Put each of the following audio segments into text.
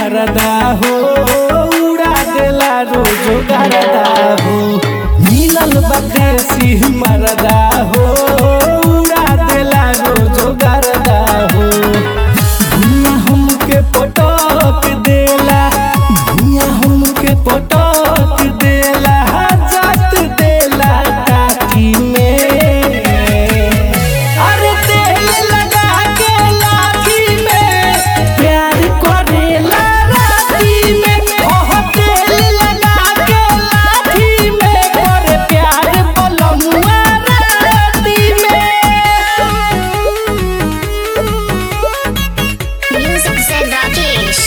मरदा हो उड़ा देला रोज गरदा हो मिलल बदेसी मरदा हो उड़ा देला रोज गरदा हो भुइयां हमके पटक देला भुइयां हमके पटक देला जात देला काठी में अरे तेल लगा के लाठी में प्यार करेला राती में ओह तेल लगा के लाठी में करे प्यार बलमुआ राती में। Music said Rakesh.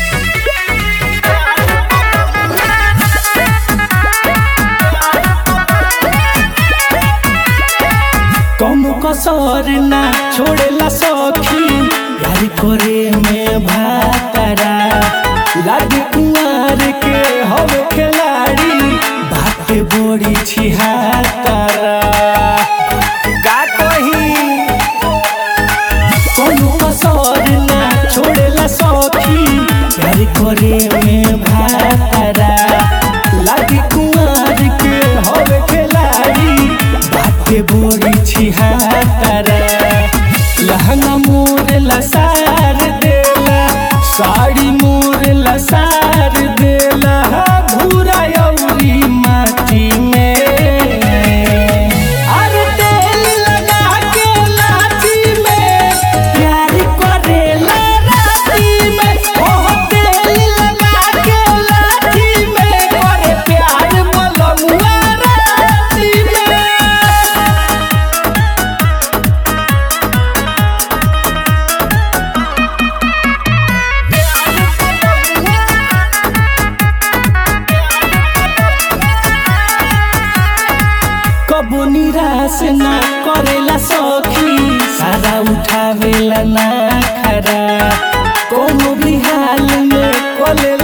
कम कसर ना छोड़ेला सखी यार करे में भातरा लागे कुंवर के हवे खिलाड़ी बात बड़ी छिहातरा का कही कम कसर ना छोड़ेला सखी यार करे में भातरा लागे कुंवर के हवे खिलाड़ी बाते बोरी छिहातरा लहंगा मोर लसार देला साड़ी मोर लसार देला भूरा अउरी माटी में अरे तेल लगा के लाठी में प्यार करेला राती में ओह तेल लगा के लाठी में करे प्यार बलमुआ राती में। कबो निराश ना करेला सखी सारा उठावेला ना खरा कोनो भी हाल में कोले